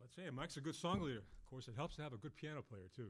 Let's say Mike's a good song leader. Of course, it helps to have a good piano player, too.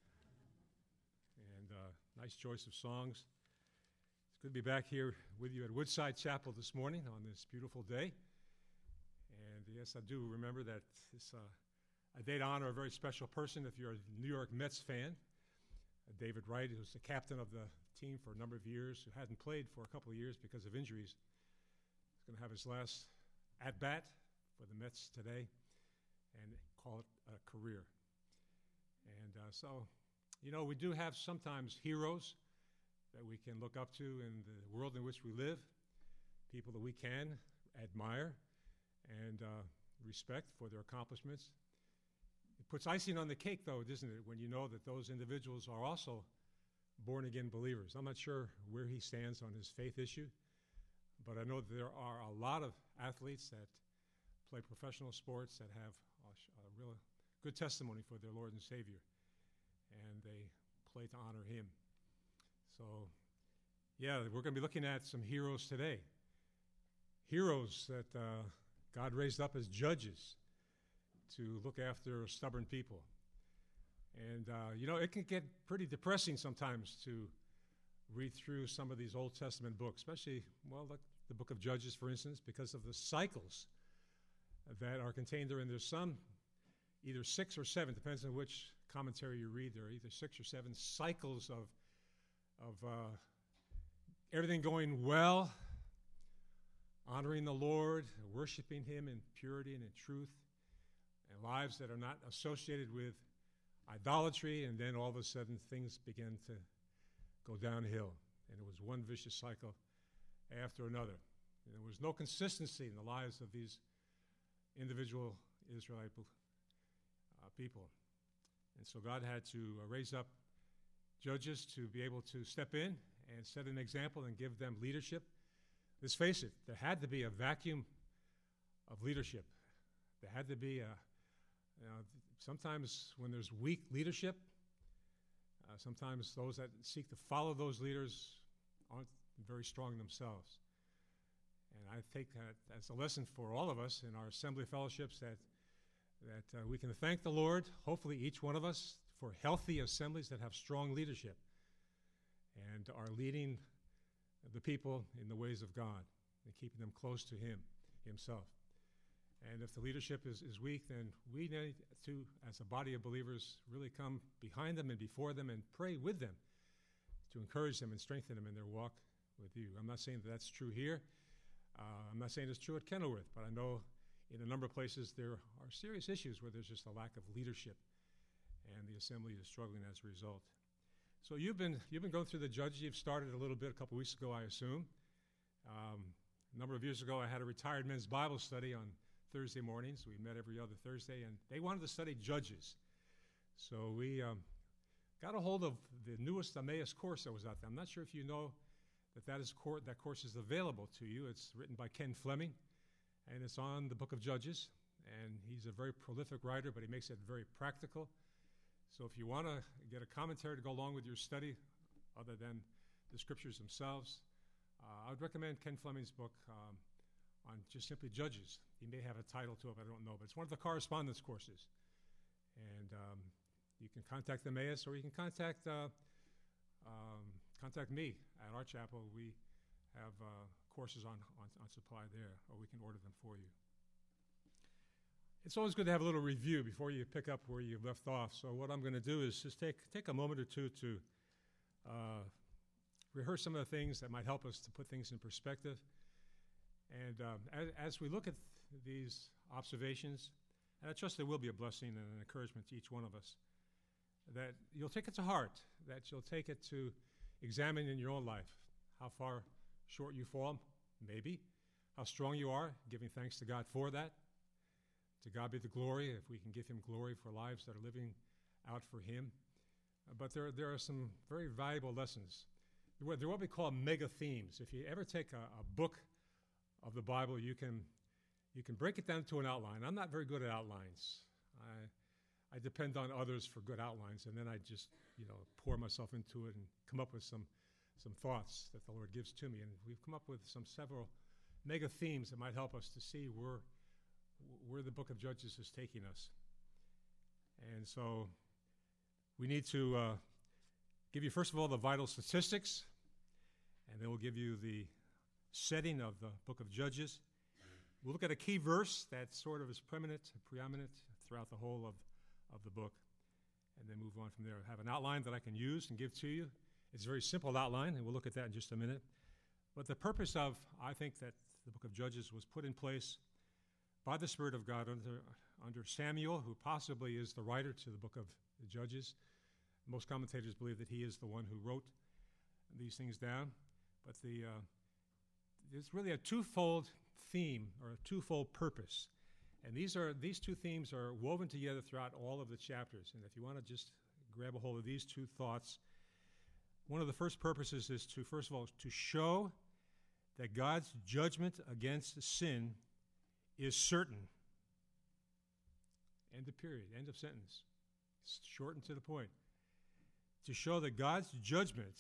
And nice choice of songs. It's good to be back here with you at Woodside Chapel this morning on this beautiful day. And yes, I do remember that it's a day to honor a very special person if you're a New York Mets fan. David Wright, who was the captain of the team for a number of years, who hadn't played for a couple of years because of injuries. He's going to have his last at-bat for the Mets today and call it a career. And so, you know, we do have sometimes heroes that we can look up to in the world in which we live, people that we can admire and respect for their accomplishments. It puts icing on the cake, though, doesn't it, when you know that those individuals are also born-again believers. I'm not sure where he stands on his faith issue, but I know that there are a lot of athletes that play professional sports that have a real good testimony for their Lord and Savior, and they play to honor him. So, yeah, we're going to be looking at some heroes today. Heroes that God raised up as judges to look after stubborn people. And, you know, it can get pretty depressing sometimes to read through some of these Old Testament books, especially, well, the book of Judges, for instance, because of the cycles that are contained therein. There's some, either 6 or 7, depends on which commentary you read. There are either 6 or 7 cycles of everything going well, honoring the Lord, worshiping him in purity and in truth, and lives that are not associated with idolatry, and then all of a sudden things begin to go downhill. And it was one vicious cycle after another. And there was no consistency in the lives of these individual Israelite people. And so God had to raise up judges to be able to step in and set an example and give them leadership. Let's face it, there had to be a vacuum of leadership. There had to be sometimes when there's weak leadership, sometimes those that seek to follow those leaders aren't very strong themselves. And I take that as a lesson for all of us in our assembly fellowships that we can thank the Lord, hopefully each one of us, for healthy assemblies that have strong leadership and are leading the people in the ways of God and keeping them close to him himself. And if the leadership is weak, then we need to, as a body of believers, really come behind them and before them and pray with them to encourage them and strengthen them in their walk with you. I'm not saying that that's true here. I'm not saying it's true at Kenilworth, but I know in a number of places there are serious issues where there's just a lack of leadership, and the assembly is struggling as a result. So you've been going through the Judges. You've started a little bit a couple weeks ago, I assume. A number of years ago, I had a retired men's Bible study on Thursday mornings. We met every other Thursday, and they wanted to study Judges. So we got a hold of the newest Emmaus course that was out there. I'm not sure if you know that course is available to you. It's written by Ken Fleming, and it's on the book of Judges. And he's a very prolific writer, but he makes it very practical. So if you want to get a commentary to go along with your study, other than the scriptures themselves, I would recommend Ken Fleming's book on just simply Judges. He may have a title to it, but I don't know. But it's one of the correspondence courses. And you can contact Emmaus, or you can contact me at our chapel. We have courses on supply there, or we can order them for you. It's always good to have a little review before you pick up where you left off. So what I'm going to do is just take a moment or two to rehearse some of the things that might help us to put things in perspective. And as we look at these observations, and I trust there will be a blessing and an encouragement to each one of us, that you'll take it to heart, that you'll take it to examine in your own life how far short you fall, maybe, how strong you are, giving thanks to God for that. To God be the glory, if we can give him glory for lives that are living out for him. But there are some very valuable lessons. They're what we call mega themes. If you ever take a book of the Bible, you can break it down to an outline. I'm not very good at outlines. I depend on others for good outlines, and then I just pour myself into it and come up with some thoughts that the Lord gives to me. And we've come up with several mega themes that might help us to see where the book of Judges is taking us. And so we need to give you, first of all, the vital statistics, and then we'll give you the setting of the book of Judges. We'll look at a key verse that sort of is preeminent throughout the whole of the book, and then move on from there. I have an outline that I can use and give to you. It's a very simple outline, and we'll look at that in just a minute. But the purpose of, I think, that the book of Judges was put in place by the Spirit of God under Samuel, who possibly is the writer to the book of the Judges. Most commentators believe that he is the one who wrote these things down. But there's really a twofold theme or a twofold purpose. And these two themes are woven together throughout all of the chapters. And if you want to just grab a hold of these two thoughts, one of the first purposes is to, first of all, to show that God's judgment against sin is certain. End of period, end of sentence. Short and to the point. To show that God's judgment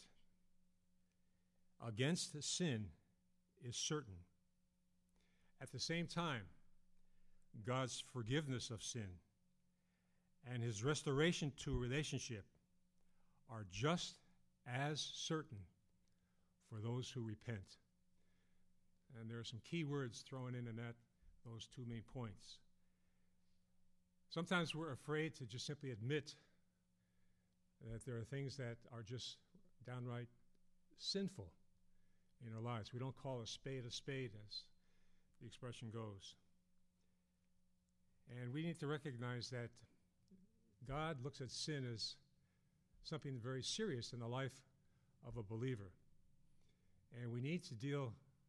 against sin is certain. At the same time, God's forgiveness of sin and his restoration to a relationship are just as certain for those who repent. And there are some key words thrown in those two main points. Sometimes we're afraid to just simply admit that there are things that are just downright sinful in our lives. We don't call a spade, as the expression goes. And we need to recognize that God looks at sin as something very serious in the life of a believer. And we need to deal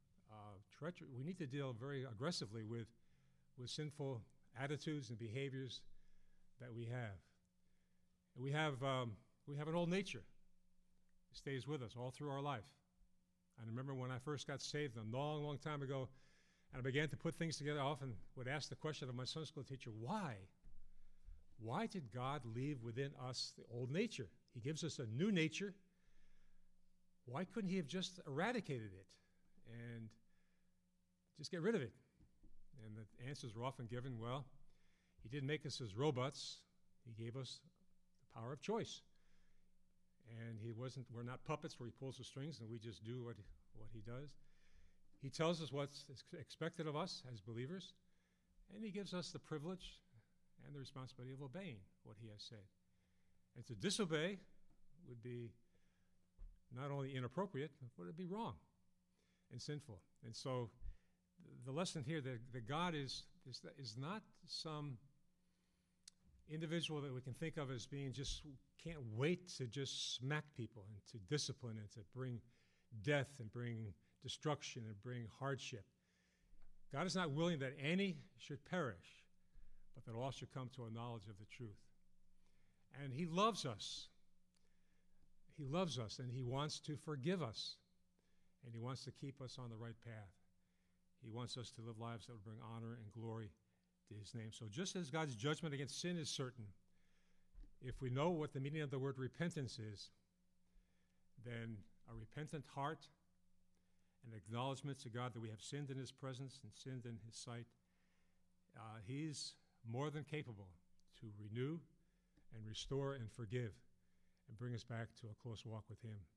very aggressively with sinful attitudes and behaviors that we have. And we have an old nature. It stays with us all through our life. I remember when I first got saved a long, long time ago, and I began to put things together, I often would ask the question of my Sunday school teacher, why? Why did God leave within us the old nature? He gives us a new nature. Why couldn't he have just eradicated it and just get rid of it? And the answers were often given, well, he didn't make us as robots. He gave us the power of choice. And we're not puppets where he pulls the strings and we just do what he does. He tells us what's expected of us as believers, and he gives us the privilege and the responsibility of obeying what he has said. And to disobey would be not only inappropriate, but it would be wrong and sinful. And so the lesson here that God is not some individual that we can think of as being just can't wait to just smack people and to discipline and to bring death and bring destruction and bring hardship. God is not willing that any should perish, but that all should come to a knowledge of the truth. And he loves us. He loves us, and he wants to forgive us, and he wants to keep us on the right path. He wants us to live lives that would bring honor and glory to his name. So just as God's judgment against sin is certain, if we know what the meaning of the word repentance is, then a repentant heart, an acknowledgement to God that we have sinned in his presence and sinned in his sight, he's more than capable to renew and restore and forgive and bring us back to a close walk with him.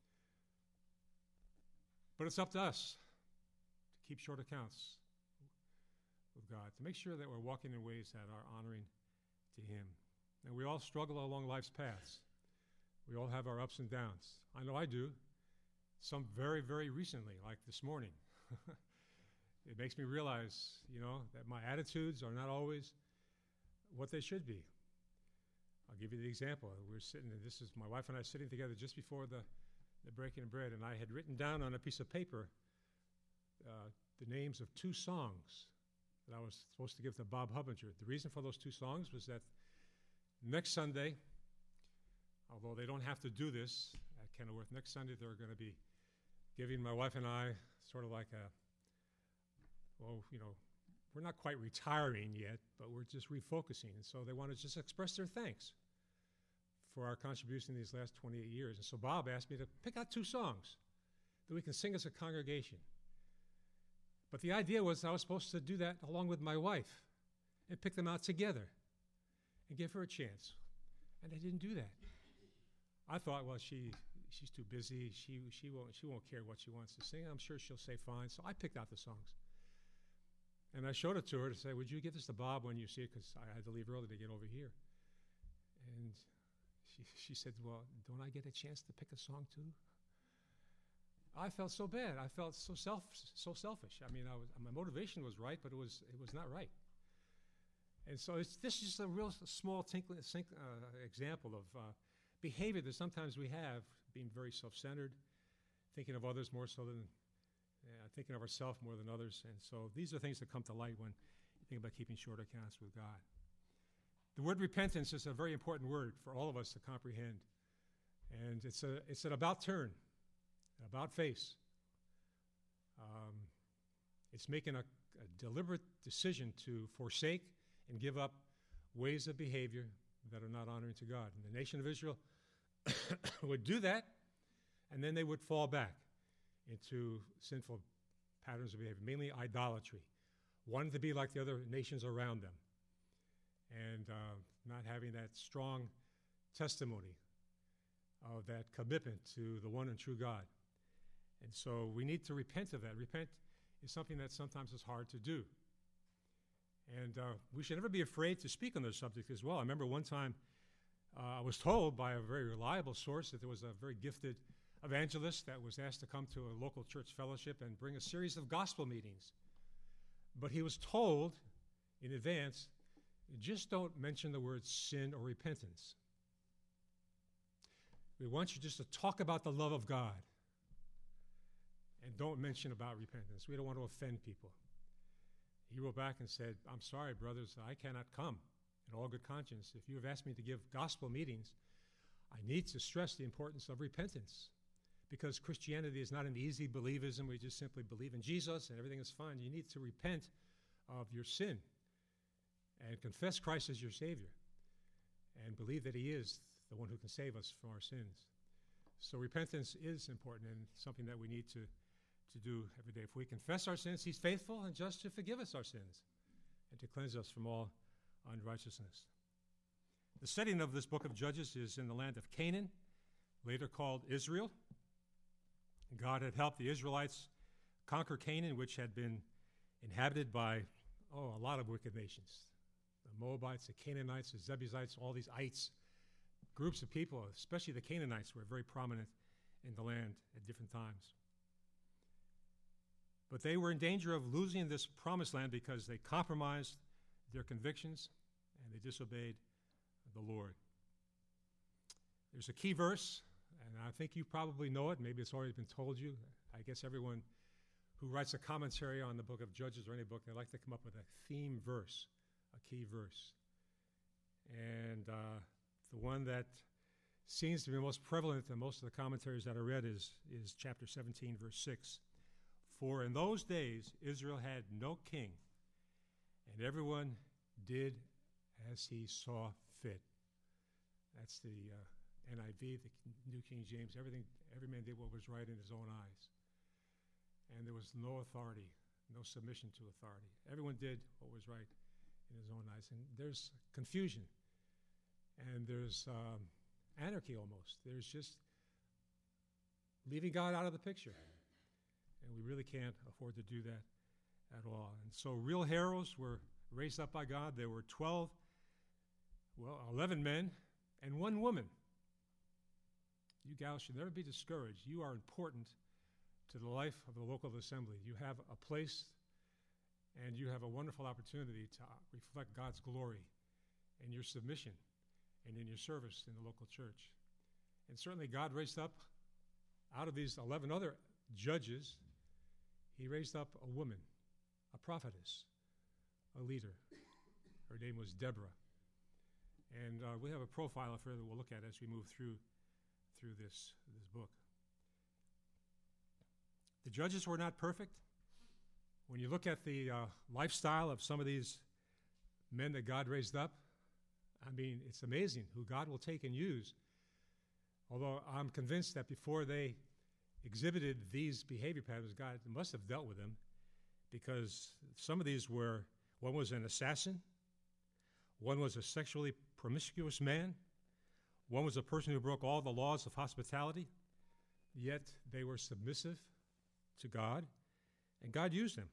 But it's up to us to keep short accounts with God, to make sure that we're walking in ways that are honoring to him. And we all struggle along life's paths. We all have our ups and downs. I know I do. Some very, very recently, like this morning. It makes me realize, that my attitudes are not always what they should be. I'll give you the example. We're sitting, and this is my wife and I sitting together just before the breaking of bread, and I had written down on a piece of paper the names of two songs that I was supposed to give to Bob Hubbinger. The reason for those two songs was that next Sunday, although they don't have to do this at Kenilworth, next Sunday they're going to be giving my wife and I sort of like we're not quite retiring yet, but we're just refocusing. And so they want to just express their thanks for our contribution these last 28 years. And so Bob asked me to pick out two songs that we can sing as a congregation. But the idea was I was supposed to do that along with my wife and pick them out together and give her a chance. And they didn't do that. I thought, well, she's too busy. She won't care what she wants to sing. I'm sure she'll say fine. So I picked out the songs. And I showed it to her to say, would you give this to Bob when you see it? Because I had to leave early to get over here. And she said, well, don't I get a chance to pick a song too? I felt so bad. I felt so selfish. I mean, my motivation was right, but it was not right. And so this is just a real small example of behavior that sometimes we have, being very self-centered, thinking of others more so than thinking of ourselves more than others. And so these are things that come to light when you think about keeping short accounts with God. The word repentance is a very important word for all of us to comprehend. And it's an about turn, an about face. It's making a deliberate decision to forsake and give up ways of behavior that are not honoring to God. And the nation of Israel would do that, and then they would fall back into sinful patterns of behavior, mainly idolatry, wanting to be like the other nations around them, and not having that strong testimony of that commitment to the one and true God. And so we need to repent of that. Repent is something that sometimes is hard to do. And we should never be afraid to speak on those subjects as well. I remember one time I was told by a very reliable source that there was a very gifted evangelist that was asked to come to a local church fellowship and bring a series of gospel meetings. But he was told in advance, just don't mention the words sin or repentance. We want you just to talk about the love of God and don't mention about repentance. We don't want to offend people. He wrote back and said, I'm sorry, brothers, I cannot come in all good conscience. If you have asked me to give gospel meetings, I need to stress the importance of repentance, because Christianity is not an easy believism. We just simply believe in Jesus and everything is fine. You need to repent of your sin and confess Christ as your Savior and believe that He is the one who can save us from our sins. So repentance is important and something that we need to do every day. If we confess our sins, He's faithful and just to forgive us our sins and to cleanse us from all unrighteousness. The setting of this book of Judges is in the land of Canaan, later called Israel. God had helped the Israelites conquer Canaan, which had been inhabited by, a lot of wicked nations. The Moabites, the Canaanites, the Jebusites, all these ites, groups of people, especially the Canaanites, were very prominent in the land at different times. But they were in danger of losing this promised land because they compromised their convictions and they disobeyed the Lord. There's a key verse, and I think you probably know it. Maybe it's already been told you. I guess everyone who writes a commentary on the book of Judges or any book, they like to come up with a theme verse, a key verse. And the one that seems to be most prevalent in most of the commentaries that I read is chapter 17, verse 6. For in those days Israel had no king, and everyone did as he saw fit. That's the NIV, the New King James. Every man did what was right in his own eyes. And there was no authority, no submission to authority. Everyone did what was right in his own eyes. And there's confusion. And there's anarchy almost. There's just leaving God out of the picture. And we really can't afford to do that at all. And so real heroes were raised up by God. There were 11 men and 1 woman. You gals should never be discouraged. You are important to the life of the local assembly. You have a place and you have a wonderful opportunity to reflect God's glory in your submission and in your service in the local church. And certainly God raised up, out of these 11 other judges, He raised up a woman, a prophetess, a leader. Her name was Deborah. And we have a profile of her that we'll look at as we move through this book. The judges were not perfect. When you look at the lifestyle of some of these men that God raised up, I mean, it's amazing who God will take and use. Although I'm convinced that before they exhibited these behavior patterns, God must have dealt with them, because some of these were, one was an assassin, one was a sexually promiscuous man. One was a person who broke all the laws of hospitality, yet they were submissive to God, and God used them.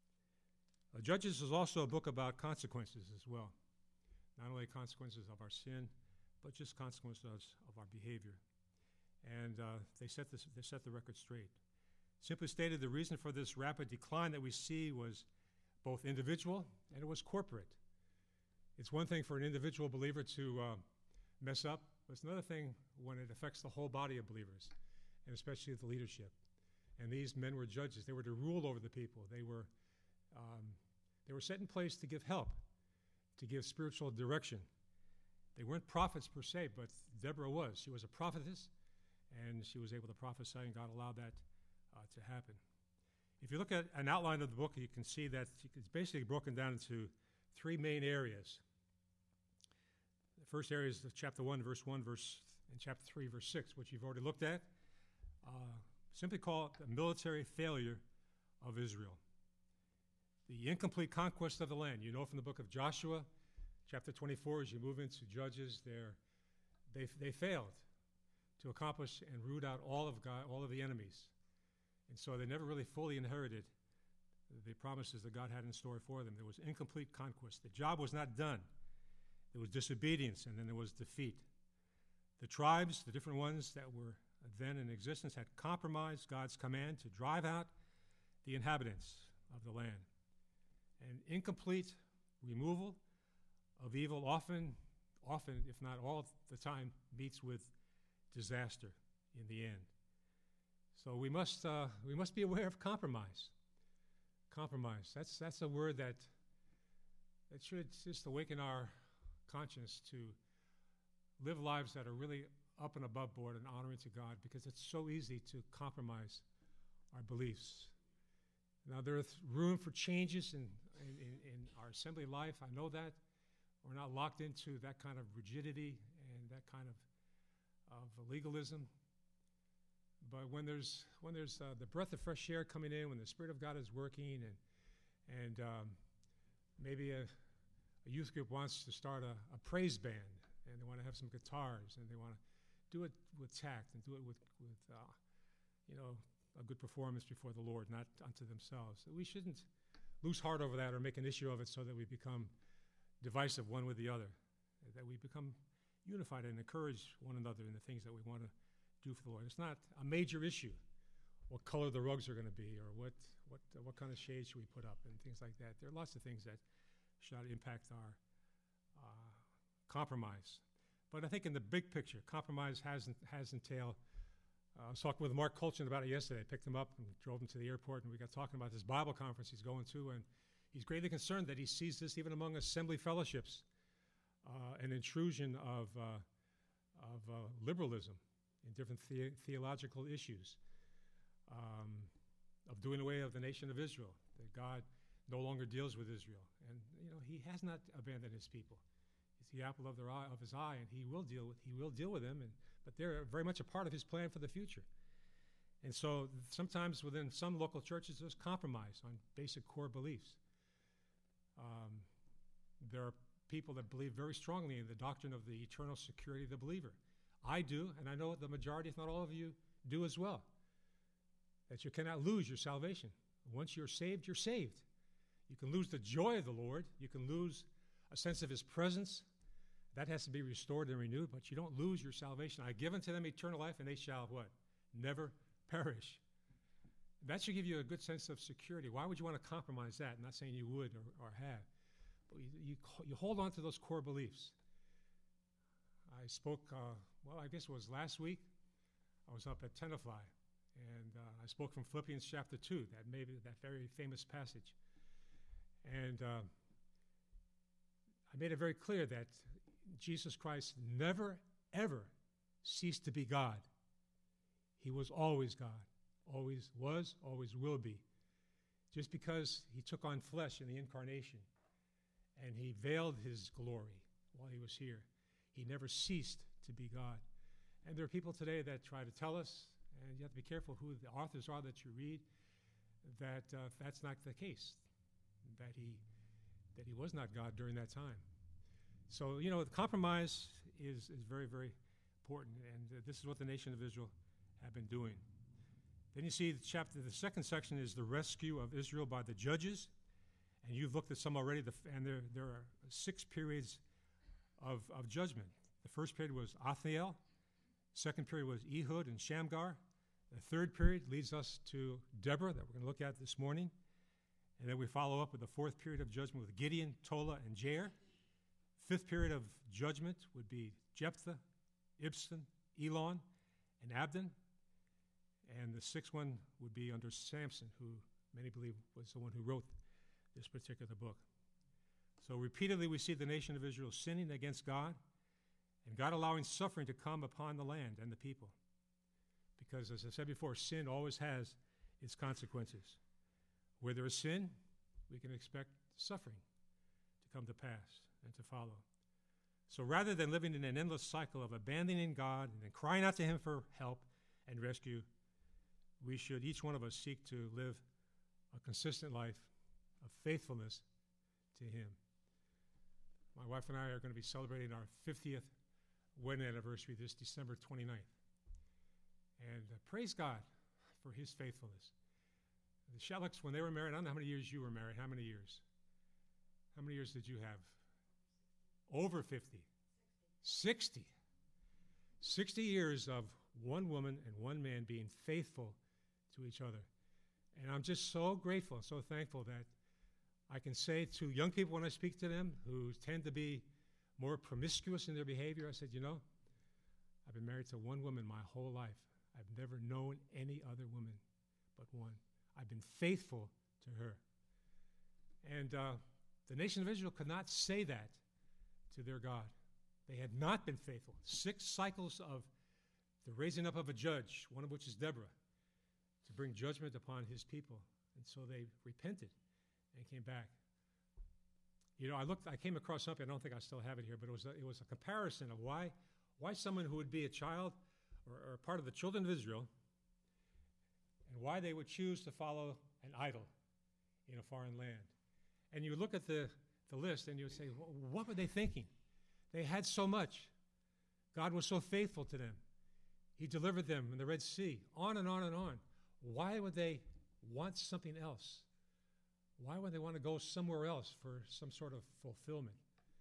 Judges is also a book about consequences as well. Not only consequences of our sin, but just consequences of our behavior. And they set the record straight. Simply stated, the reason for this rapid decline that we see was both individual and it was corporate. It's one thing for an individual believer to mess up, but it's another thing when it affects the whole body of believers, and especially the leadership. And these men were judges. They were to rule over the people. They were set in place to give help, to give spiritual direction. They weren't prophets per se, but Deborah was. She was a prophetess, and she was able to prophesy, and God allowed that to happen. If you look at an outline of the book, you can see that it's basically broken down into three main areas. The first area is chapter 1, verse 1, and chapter 3, verse 6, which you've already looked at. Simply call it the military failure of Israel. The incomplete conquest of the land. You know from the book of Joshua, chapter 24, as you move into Judges, they failed to accomplish and root out all of the enemies. And so they never really fully inherited the promises that God had in store for them. There was incomplete conquest. The job was not done. There was disobedience, and then there was defeat. The tribes, the different ones that were then in existence, had compromised God's command to drive out the inhabitants of the land. And incomplete removal of evil often, if not all the time, meets with disaster in the end. So we must be aware of compromise. Compromise. That's a word that should just awaken our conscience to live lives that are really up and above board and honoring to God, because it's so easy to compromise our beliefs. Now, there is room for changes in our assembly life. I know that. We're not locked into that kind of rigidity and that kind of legalism. But when there's the breath of fresh air coming in, when the Spirit of God is working, and maybe a youth group wants to start a praise band, and they want to have some guitars, and they want to do it with tact and do it with a good performance before the Lord, not unto themselves. So we shouldn't lose heart over that or make an issue of it so that we become divisive one with the other, that we become unified and encourage one another in the things that we want to do for the Lord. It's not a major issue what color the rugs are going to be, or what kind of shade should we put up, and things like that. There are lots of things that should impact our compromise. But I think in the big picture, compromise has entailed. I was talking with Mark Colchin about it yesterday. I picked him up and drove him to the airport, and we got talking about this Bible conference he's going to, and he's greatly concerned that he sees this even among assembly fellowships, an intrusion of liberalism in different theological issues, of doing away of the nation of Israel, that God no longer deals with Israel. And, he has not abandoned his people. He's the apple of his eye, and he will deal with them, but they're very much a part of his plan for the future. And so sometimes within some local churches, there's compromise on basic core beliefs. There are people that believe very strongly in the doctrine of the eternal security of the believer. I do, and I know the majority, if not all of you, do as well. That you cannot lose your salvation. Once you're saved, you're saved. You can lose the joy of the Lord. You can lose a sense of his presence. That has to be restored and renewed, but you don't lose your salvation. I give unto them eternal life, and they shall what? Never perish. That should give you a good sense of security. Why would you want to compromise that? I'm not saying you would or have. But you hold on to those core beliefs. I spoke, I guess it was last week. I was up at Tenafly, and I spoke from Philippians chapter 2, that very famous passage. And I made it very clear that Jesus Christ never, ever ceased to be God. He was always God, always was, always will be. Just because he took on flesh in the incarnation and he veiled his glory while he was here, he never ceased to be God. And there are people today that try to tell us, and you have to be careful who the authors are that you read, that that's not the case, that he was not God during that time. So, the compromise is very, very important, and this is what the nation of Israel have been doing. Then you see the second section is the rescue of Israel by the judges, and you've looked at some already, and there are 6 periods of judgment. The first period was Othniel, second period was Ehud and Shamgar, the third period leads us to Deborah, that we're going to look at this morning, and then we follow up with the fourth period of judgment with Gideon, Tola, and Jair. Fifth period of judgment would be Jephthah, Ibzan, Elon, and Abdon. And the sixth one would be under Samson, who many believe was the one who wrote this particular book. So repeatedly we see the nation of Israel sinning against God, and God allowing suffering to come upon the land and the people. Because, as I said before, sin always has its consequences. Where there is sin, we can expect suffering to come to pass and to follow. So rather than living in an endless cycle of abandoning God and then crying out to Him for help and rescue, we should, each one of us, seek to live a consistent life of faithfulness to Him. My wife and I are going to be celebrating our 50th wedding anniversary this December 29th. And praise God for His faithfulness. The Shellicks, when they were married, I don't know how many years you were married. How many years? How many years did you have? Over 50. 60. 60 years of one woman and one man being faithful to each other. And I'm just so grateful and so thankful that I can say to young people when I speak to them who tend to be more promiscuous in their behavior, I said, I've been married to one woman my whole life. I've never known any other woman but one. I've been faithful to her. And the nation of Israel could not say that to their God. They had not been faithful. 6 cycles of the raising up of a judge, one of which is Deborah, to bring judgment upon His people. And so they repented and came back. I came across something, I don't think I still have it here, but it was a comparison of why someone who would be a child or part of the children of Israel, and why they would choose to follow an idol in a foreign land. And you look at the list and you would say, what were they thinking? They had so much. God was so faithful to them. He delivered them in the Red Sea, on and on and on. Why would they want something else? Why would they want to go somewhere else for some sort of fulfillment?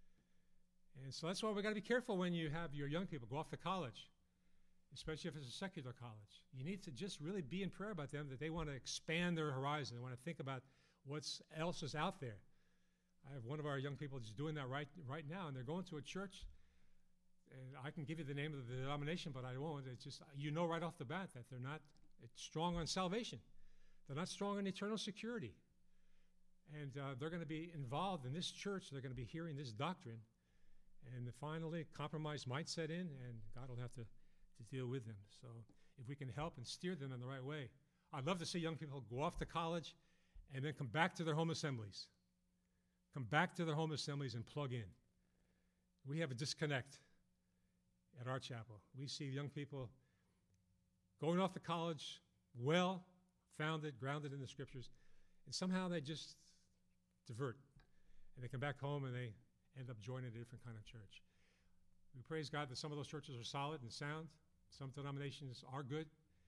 And so that's why we've got to be careful when you have your young people go off to college, especially if it's a secular college. You need to just really be in prayer about them, that they want to expand their horizon. They want to think about what else is out there. I have one of our young people just doing that right now, and they're going to a church, and I can give you the name of the denomination, but I won't. It's just, right off the bat that they're not strong on salvation. They're not strong on eternal security. And they're going to be involved in this church. They're going to be hearing this doctrine. And finally, compromise might set in, and God will have to deal with them. So if we can help and steer them in the right way. I'd love to see young people go off to college and then come back to their home assemblies. Come back to their home assemblies and plug in. We have a disconnect at our chapel. We see young people going off to college, well-founded, grounded in the Scriptures, and somehow they just divert. And they come back home and they end up joining a different kind of church. We praise God that some of those churches are solid and sound. Some denominations are good.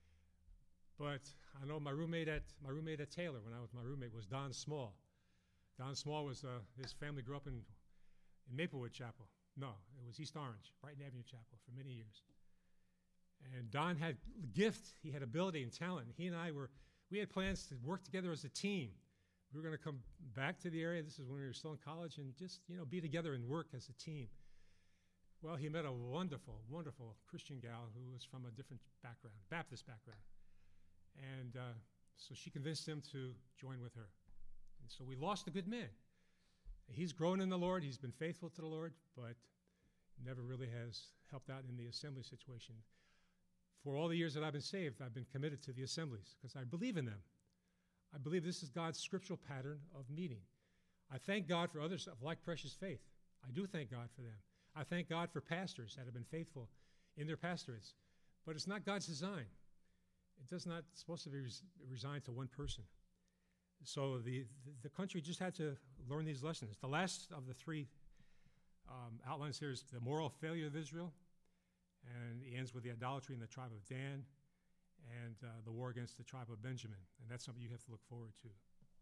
But I know my roommate at Taylor, when I was my roommate, was Don Small. Don Small was, his family grew up in Maplewood Chapel. No, it was East Orange, Brighton Avenue Chapel for many years. And Don had gift, he had ability and talent. He and we had plans to work together as a team. We were going to come back to the area. This is when we were still in college, and just, be together and work as a team. Well, he met a wonderful, wonderful Christian gal who was from a different background, Baptist background. And so she convinced him to join with her. And so we lost a good man. He's grown in the Lord. He's been faithful to the Lord, but never really has helped out in the assembly situation. For all the years that I've been saved, I've been committed to the assemblies because I believe in them. I believe this is God's scriptural pattern of meeting. I thank God for others of like precious faith. I do thank God for them. I thank God for pastors that have been faithful in their pastorates. But it's not God's design. It does not supposed to be resigned to one person. So the country just had to learn these lessons. The last of the 3 outlines here is the moral failure of Israel, and he ends with the idolatry in the tribe of Dan and the war against the tribe of Benjamin, and that's something you have to look forward to.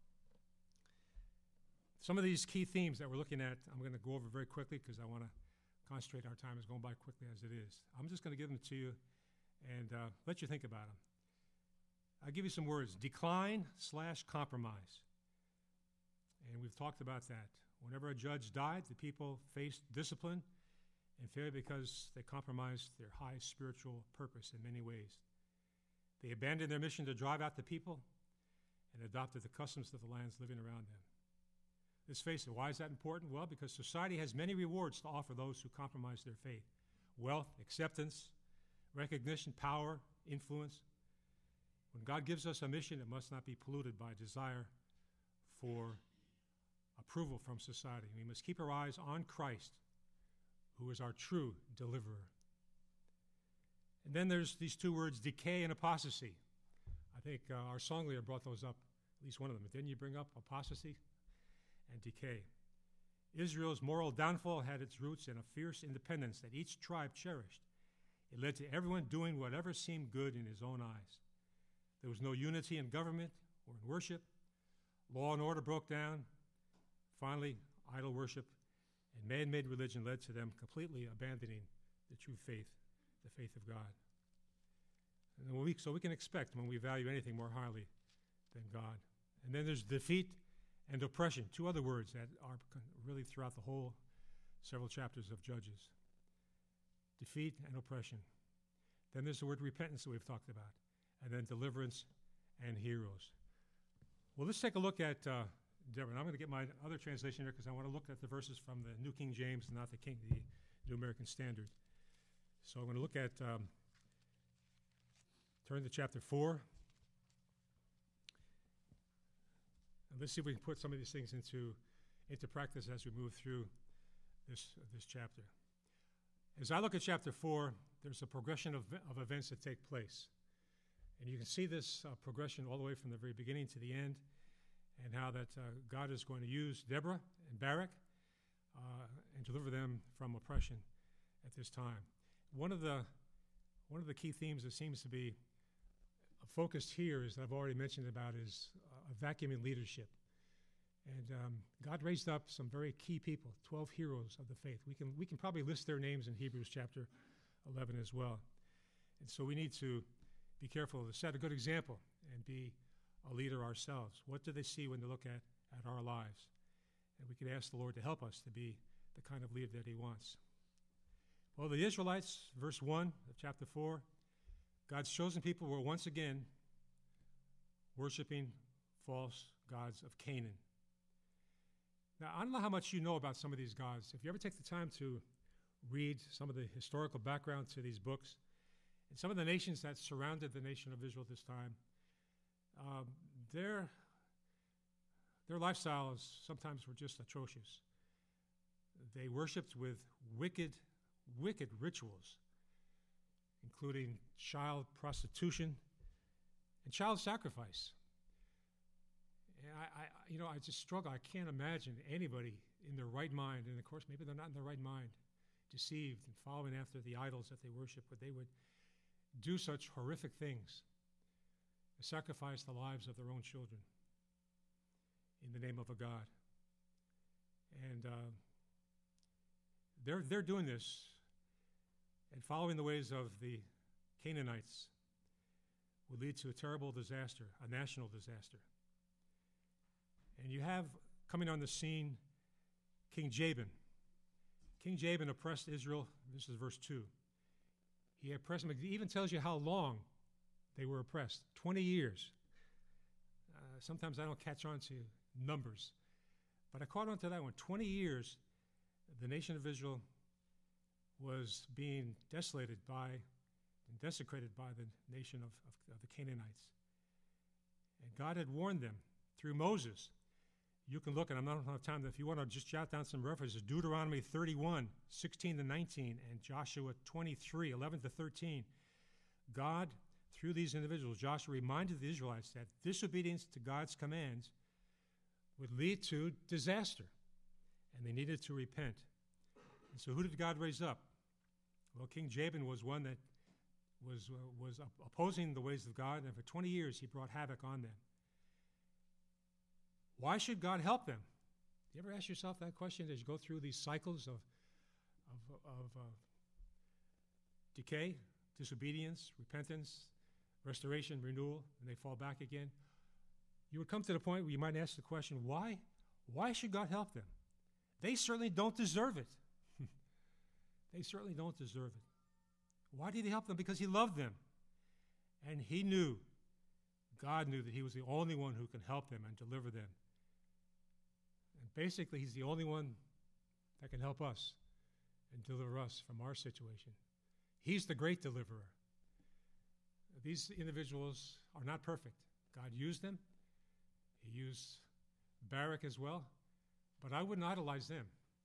Some of these key themes that we're looking at, I'm going to go over very quickly because I want to concentrate. Our time is going by quickly as it is. I'm just going to give them to you and let you think about them. I'll give you some words: decline/compromise. And we've talked about that. Whenever a judge died, the people faced discipline and failure because they compromised their high spiritual purpose in many ways. They abandoned their mission to drive out the people and adopted the customs of the lands living around them. Let's face it, why is that important? Well, because society has many rewards to offer those who compromise their faith: wealth, acceptance, recognition, power, influence. When God gives us a mission, it must not be polluted by desire for approval from society. We must keep our eyes on Christ, who is our true deliverer. And then there's these two words, decay and apostasy. I think our song leader brought those up, at least one of them. Didn't you bring up apostasy and decay? Israel's moral downfall had its roots in a fierce independence that each tribe cherished. It led to everyone doing whatever seemed good in his own eyes. There was no unity in government or in worship. Law and order broke down. Finally, idol worship and man-made religion led to them completely abandoning the true faith, the faith of God. And so we can expect when we value anything more highly than God. And then there's defeat and oppression, two other words that are really throughout the whole several chapters of Judges. Defeat and oppression. Then there's the word repentance that we've talked about. And then deliverance and heroes. Well, let's take a look at Deborah. And I'm going to get my other translation here because I want to look at the verses from the New King James, not the New American Standard. So I'm going to look at, turn to chapter 4. And let's see if we can put some of these things into practice as we move through this chapter. As I look at chapter 4, there's a progression of events that take place. And you can see this progression all the way from the very beginning to the end, and how that God is going to use Deborah and Barak and deliver them from oppression at this time. One of the key themes that seems to be focused here, as I've already mentioned about, is a vacuum in leadership. And God raised up some very key people, 12 heroes of the faith. We can probably list their names in Hebrews chapter 11 as well. And so we need to be careful to set a good example and be a leader ourselves. What do they see when they look at our lives? And we can ask the Lord to help us to be the kind of leader that he wants. Well, the Israelites, verse 1 of chapter 4, God's chosen people were once again worshiping false gods of Canaan. Now, I don't know how much you know about some of these gods. If you ever take the time to read some of the historical background to these books, and some of the nations that surrounded the nation of Israel at this time, their lifestyles sometimes were just atrocious. They worshipped with wicked rituals, including child prostitution and child sacrifice. And I just struggle. I can't imagine anybody in their right mind, and of course maybe they're not in their right mind, deceived and following after the idols that they worship, but they would do such horrific things, sacrifice the lives of their own children in the name of a god. And they're doing this and following the ways of the Canaanites would lead to a terrible disaster, a national disaster. And you have coming on the scene King Jabin. King Jabin oppressed Israel. This is verse 2. He oppressed them. It even tells you how long they were oppressed. 20 years. Sometimes I don't catch on to numbers, but I caught on to that one. 20 years, the nation of Israel was being desolated by and desecrated by the nation of the Canaanites. And God had warned them through Moses. You can look, and I'm not going to have time, if you want to just jot down some references, Deuteronomy 31, 16 to 19, and Joshua 23, 11 to 13. God, through these individuals, Joshua reminded the Israelites that disobedience to God's commands would lead to disaster, and they needed to repent. And so who did God raise up? Well, King Jabin was one that was opposing the ways of God, and for 20 years he brought havoc on them. Why should God help them? Do you ever ask yourself that question as you go through these cycles of decay, disobedience, repentance, restoration, renewal, and they fall back again? You would come to the point where you might ask the question, why? Why should God help them? They certainly don't deserve it. They certainly don't deserve it. Why did he help them? Because he loved them. And he knew, God knew that he was the only one who can help them and deliver them. And basically, he's the only one that can help us and deliver us from our situation. He's the great deliverer. These individuals are not perfect. God used them. He used Barak as well. But I wouldn't idolize them.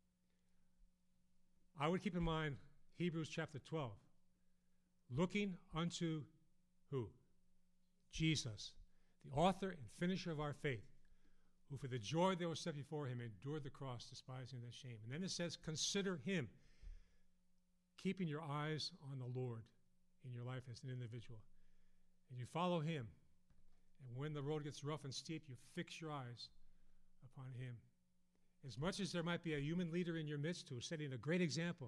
I would keep in mind Hebrews chapter 12. Looking unto who? Jesus, the author and finisher of our faith, who for the joy that was set before him endured the cross, despising the shame. And then it says, consider him, keeping your eyes on the Lord in your life as an individual. And you follow him. And when the road gets rough and steep, you fix your eyes upon him. As much as there might be a human leader in your midst who is setting a great example,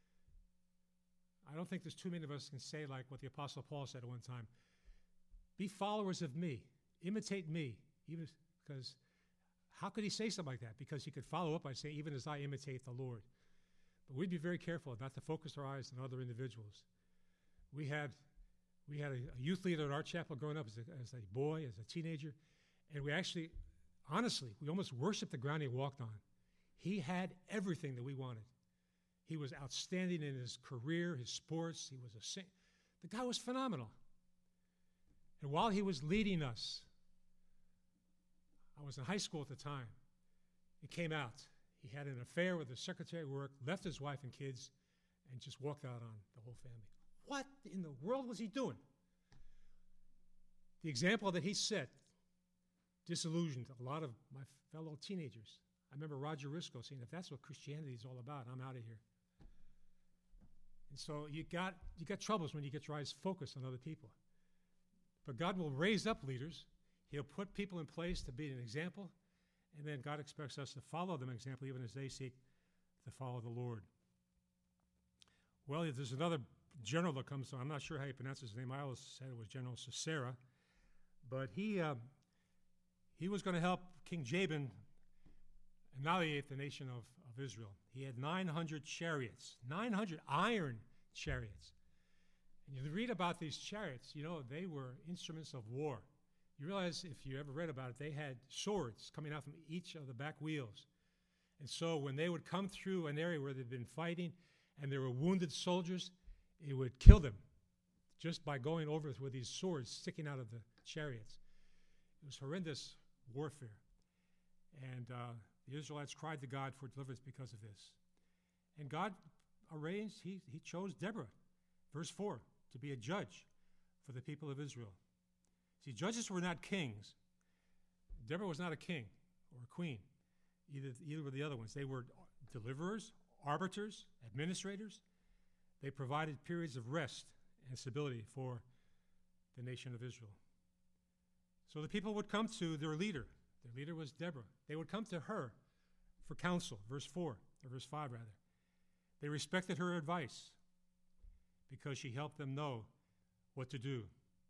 I don't think there's too many of us can say like what the Apostle Paul said at one time. Be followers of me. Imitate me. Even because, how could he say something like that? Because he could follow up by saying, even as I imitate the Lord. But we'd be very careful not to focus our eyes on other individuals. We had a youth leader at our chapel growing up as a boy, as a teenager, and we actually, honestly, we almost worshiped the ground he walked on. He had everything that we wanted. He was outstanding in his career, his sports. He was the guy was phenomenal. And while he was leading us, I was in high school at the time. It came out. He had an affair with the secretary of work, left his wife and kids, and just walked out on the whole family. What in the world was he doing? The example that he set disillusioned a lot of my fellow teenagers. I remember Roger Risco saying, if that's what Christianity is all about, I'm out of here. And so you got troubles when you get your eyes focused on other people. But God will raise up leaders. He'll put people in place to be an example, and then God expects us to follow them example even as they seek to follow the Lord. Well, there's another general that comes, I'm not sure how you pronounce his name. I always said it was General Sisera. But he was going to help King Jabin annihilate the nation of Israel. He had 900 chariots, 900 iron chariots. And you read about these chariots, they were instruments of war. You realize, if you ever read about it, they had swords coming out from each of the back wheels. And so when they would come through an area where they'd been fighting and there were wounded soldiers, it would kill them just by going over with these swords sticking out of the chariots. It was horrendous warfare. And the Israelites cried to God for deliverance because of this. And God arranged, he chose Deborah, verse 4, to be a judge for the people of Israel. See, judges were not kings. Deborah was not a king or a queen. Either were the other ones. They were deliverers, arbiters, administrators. They provided periods of rest and stability for the nation of Israel. So the people would come to their leader. Their leader was Deborah. They would come to her for counsel, verse 4, or verse 5 rather. They respected her advice because she helped them know what to do.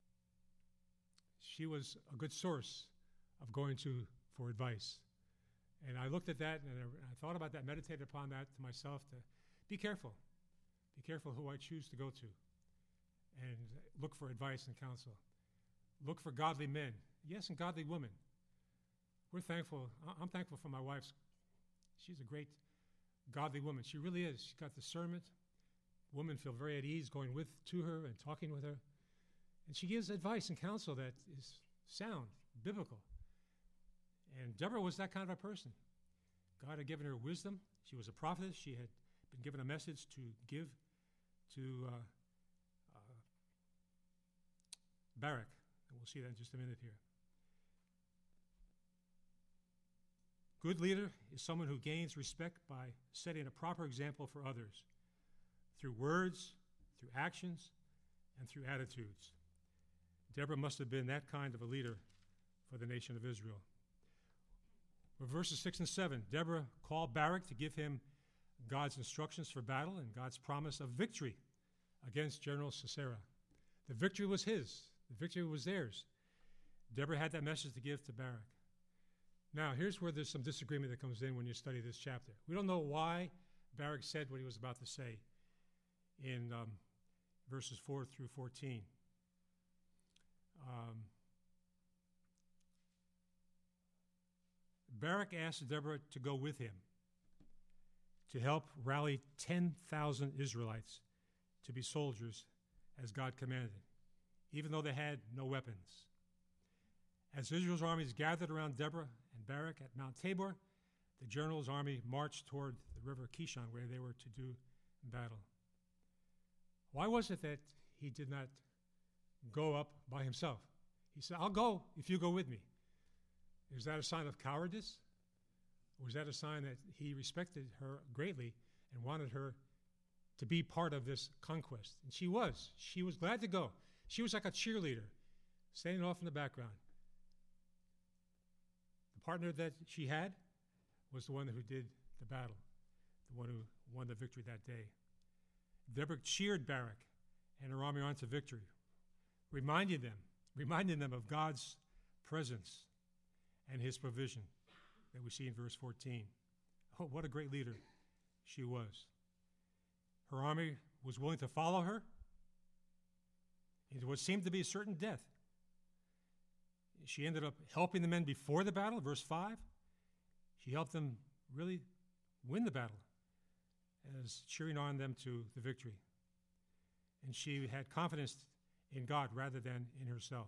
She was a good source of going to for advice. And I looked at that and I thought about that, meditated upon that to myself to be careful. Be careful who I choose to go to and look for advice and counsel. Look for godly men, yes, and godly women. We're thankful. I'm thankful for my wife. She's a great godly woman. She really is. She's got discernment. Women feel very at ease going to her and talking with her. And she gives advice and counsel that is sound, biblical. And Deborah was that kind of a person. God had given her wisdom. She was a prophetess. She had been given a message to give to Barak. And we'll see that in just a minute here. Good leader is someone who gains respect by setting a proper example for others through words, through actions, and through attitudes. Deborah must have been that kind of a leader for the nation of Israel. With verses 6 and 7, Deborah called Barak to give him God's instructions for battle and God's promise of victory against General Sisera. The victory was his. The victory was theirs. Deborah had that message to give to Barak. Now, here's where there's some disagreement that comes in when you study this chapter. We don't know why Barak said what he was about to say in verses 4 through 14. Barak asked Deborah to go with him to help rally 10,000 Israelites to be soldiers as God commanded, even though they had no weapons. As Israel's armies gathered around Deborah and Barak at Mount Tabor, the general's army marched toward the river Kishon, where they were to do battle. Why was it that he did not go up by himself? He said, I'll go if you go with me. Is that a sign of cowardice? Or was that a sign that he respected her greatly and wanted her to be part of this conquest? And she was. She was glad to go. She was like a cheerleader, standing off in the background. The partner that she had was the one who did the battle, the one who won the victory that day. Deborah cheered Barak and her army on to victory, reminding them of God's presence and his provision that we see in verse 14. Oh, what a great leader she was. Her army was willing to follow her into what seemed to be a certain death. She ended up helping the men before the battle, verse 5. She helped them really win the battle as cheering on them to the victory. And she had confidence in God rather than in herself.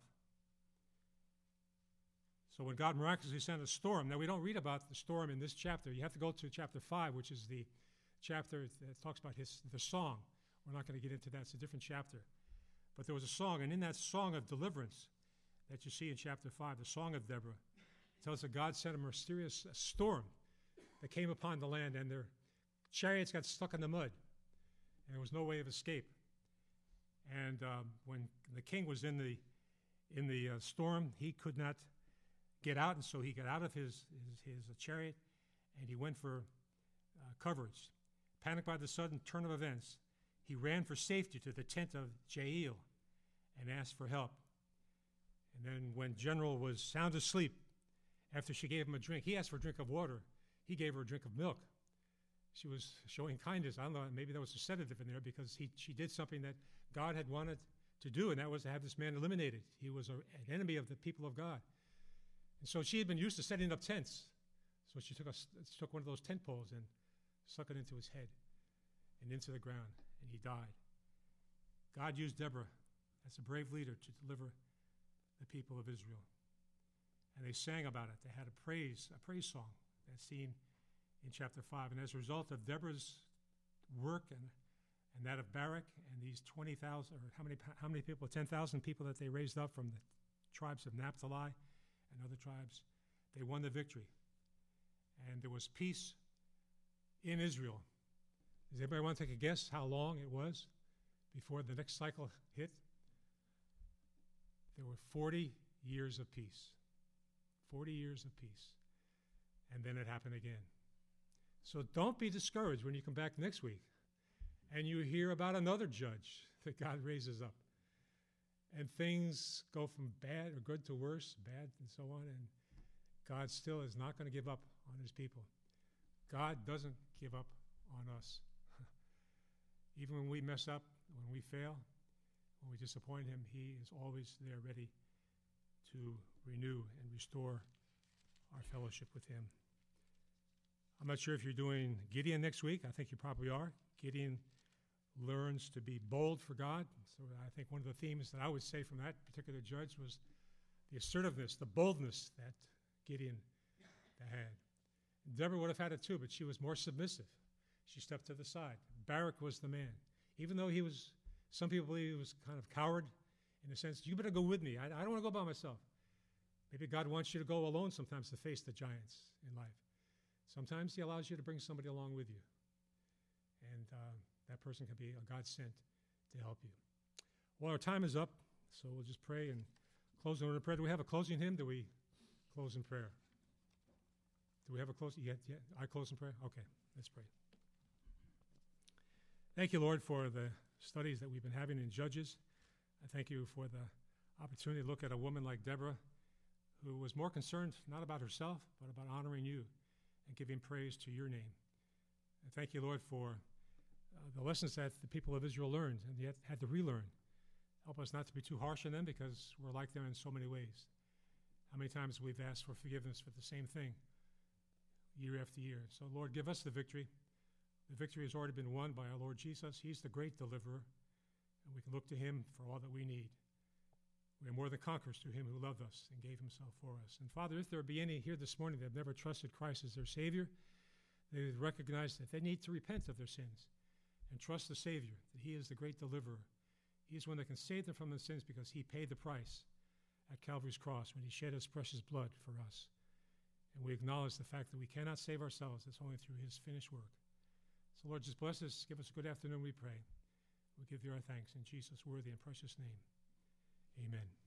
So when God miraculously sent a storm, now we don't read about the storm in this chapter. You have to go to chapter 5, which is the chapter that talks about the song. We're not going to get into that. It's a different chapter. But there was a song, and in that song of deliverance that you see in chapter 5, the Song of Deborah, it tells us that God sent a mysterious storm that came upon the land, and their chariots got stuck in the mud, and there was no way of escape. And when the king was in the storm, he could not get out, and so he got out of his chariot, and he went for coverage. Panicked by the sudden turn of events, he ran for safety to the tent of Jael and asked for help. And then when General was sound asleep, after she gave him a drink, he asked for a drink of water. He gave her a drink of milk. She was showing kindness. I don't know, maybe there was a sedative in there because she did something that God had wanted to do, and that was to have this man eliminated. He was an enemy of the people of God. And so she had been used to setting up tents. So she took one of those tent poles and stuck it into his head and into the ground, and he died. God used Deborah as a brave leader to deliver the people of Israel. And they sang about it. They had a praise song that's seen in chapter 5. And as a result of Deborah's work and that of Barak and these 20,000, or how many people, 10,000 people that they raised up from the tribes of Naphtali and other tribes, they won the victory. And there was peace in Israel. Does anybody want to take a guess how long it was before the next cycle hit? There were 40 years of peace. 40 years of peace. And then it happened again. So don't be discouraged when you come back next week and you hear about another judge that God raises up. And things go from bad or good to worse, bad and so on, and God still is not going to give up on his people. God doesn't give up on us. Even when we mess up, when we fail, when we disappoint him, he is always there ready to renew and restore our fellowship with him. I'm not sure if you're doing Gideon next week. I think you probably are. Gideon learns to be bold for God. So I think one of the themes that I would say from that particular judge was the assertiveness, the boldness that Gideon had. Deborah would have had it too, but she was more submissive. She stepped to the side. Barak was the man. Even though some people believe he was kind of coward in a sense, you better go with me. I don't want to go by myself. Maybe God wants you to go alone sometimes to face the giants in life. Sometimes he allows you to bring somebody along with you. And that person can be a God sent to help you. Well, our time is up, so we'll just pray and close in order of prayer. Do we have a closing hymn? Do we close in prayer? Do we have a closing? Yeah, I close in prayer? Okay, let's pray. Thank you, Lord, for the studies that we've been having in Judges. I thank you for the opportunity to look at a woman like Deborah, who was more concerned not about herself, but about honoring you and giving praise to your name. And thank you, Lord, for the lessons that the people of Israel learned and yet had to relearn. Help us not to be too harsh on them, because we're like them in so many ways. How many times we've asked for forgiveness for the same thing year after year. So, Lord, give us the victory. The victory has already been won by our Lord Jesus. He's the great deliverer, and we can look to him for all that we need. We are more than conquerors through him who loved us and gave himself for us. And Father, if there be any here this morning that have never trusted Christ as their Savior, they would recognize that they need to repent of their sins and trust the Savior, that he is the great deliverer. He is one that can save them from their sins because he paid the price at Calvary's cross when he shed his precious blood for us. And we acknowledge the fact that we cannot save ourselves. It's only through his finished work. So, Lord, just bless us. Give us a good afternoon, we pray. We give you our thanks in Jesus' worthy and precious name. Amen.